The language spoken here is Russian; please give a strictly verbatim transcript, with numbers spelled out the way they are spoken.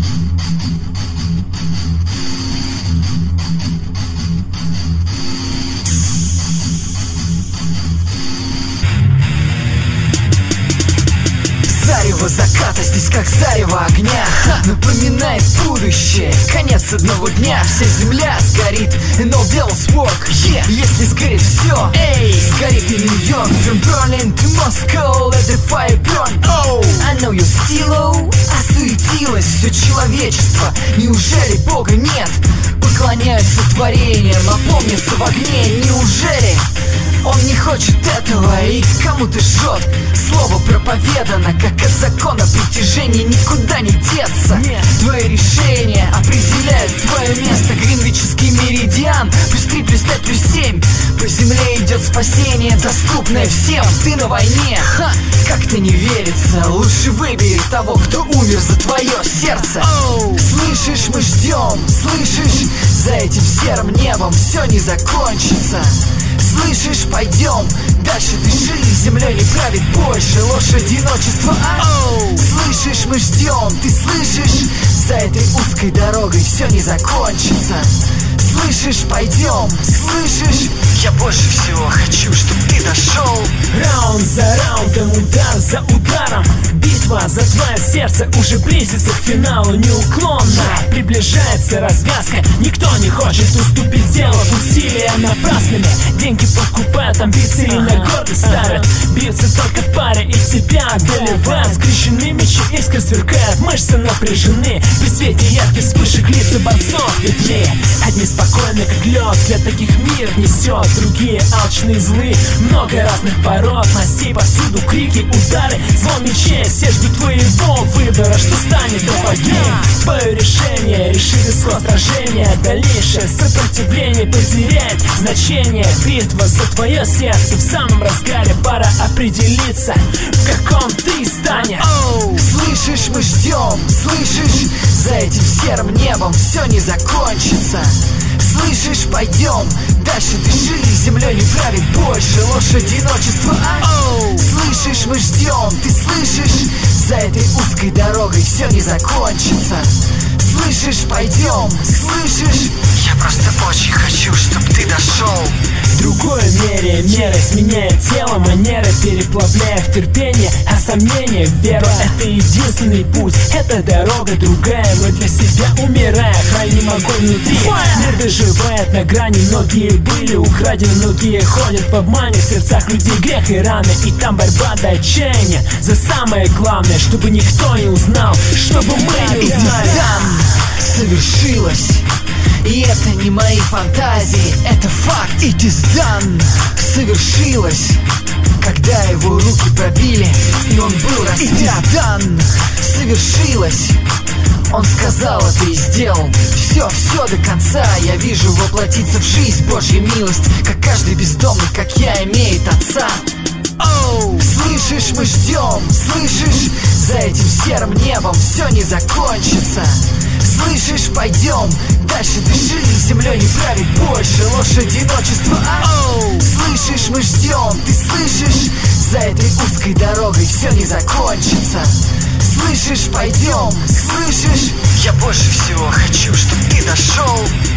Зарево заката здесь как зарево огня, напоминает будущее, конец одного дня. Вся земля сгорит, and all bells work, yeah. Если сгорит все, эй, сгорит и Нью-Йорк. From Berlin to Moscow, let the fire burn. Oh, I know you're still low. Осуетилось все человечество, неужели Бога нет? Поклоняются творениям, опомнятся в огне, неужели? Он не хочет этого и кому-то жжет. Слово проповедано, как от закона притяжения, никуда не деться. Твои решения определяют твое место. Гринвичский меридиан, плюс три, плюс пять, плюс семь. По земле идет спасение, доступное всем. Ты на войне, ха, как-то не верится. Лучше выбери того, кто умер за твое сердце. oh. Слышишь, мы ждем, слышишь? За этим серым небом все не закончится. Слышишь, пойдем дальше, дыши, землей не правит больше ложь, одиночество, а? oh. Слышишь, мы ждем, ты слышишь? За этой узкой дорогой все не закончится. Слышишь, пойдем, слышишь? Я больше всего хочу, чтоб ты дошел. Раунд за раундом, удар за ударом. Битва за твое сердце уже близится к финалу. Неуклонно приближается развязка. Никто не хочет уступить, делать усилия напрасными. Деньги подкупают, амбиции на гордость ставят. Бьются только в паре и тебя одолевают. Скрещены мечи, искры сверкают, мышцы напряжены. При свете ярких вспышек лица борцов ветвей. Одни спокойны, как лед, для таких мир несет. Другие алчные, злы, много разных пород. Мастей повсюду, крики, удары, звон мечей. Все ждут твоего выбора, что станет твоим. Твое решение, решит исход сражения. Дальнейшее сопротивление потеряет значение. Битва за твое сердце в самом разгаре. Пора определиться, в каком ты станешь. oh. Слышишь, мы ждем, слышишь? За этим серым небом все не закончится. Слышишь, пойдем дальше, дыши, землей не правит больше ложь, одиночество, а? oh. Слышишь, мы ждем, ты слышишь? За этой узкой дорогой все не закончится. Слышишь, пойдем, слышишь? Я просто очень хочу, чтоб ты дошел. Другое мере, меры сменяет тело, манеры переплавляя в терпение, а сомнение в веру. Это единственный путь, это дорога другая. Мы для себя умирая, храним огонь внутри. Мир доживает на грани, многие были украдены, многие ходят в обмане. В сердцах людей грех и раны, и там борьба до отчаяния. За самое главное, чтобы никто не узнал, чтобы мы не узнали. Совершилось. И это не мои фантазии, это факт. It is done. Совершилось, когда его руки пробили, и он был распят. It is done. Совершилось. Он сказал это и сделал. Все, все до конца. Я вижу воплотиться в жизнь Божья милость. Как каждый бездомный, как я, имеет отца. oh. Слышишь, мы ждем, слышишь? За этим серым небом все не закончится. Слышишь, пойдем дальше, дыши, землей не правит больше ложь, одиночество, а? oh. Слышишь, мы ждем, ты слышишь? За этой узкой дорогой все не закончится. Слышишь, пойдем, слышишь? Я больше всего хочу, чтоб ты дошел.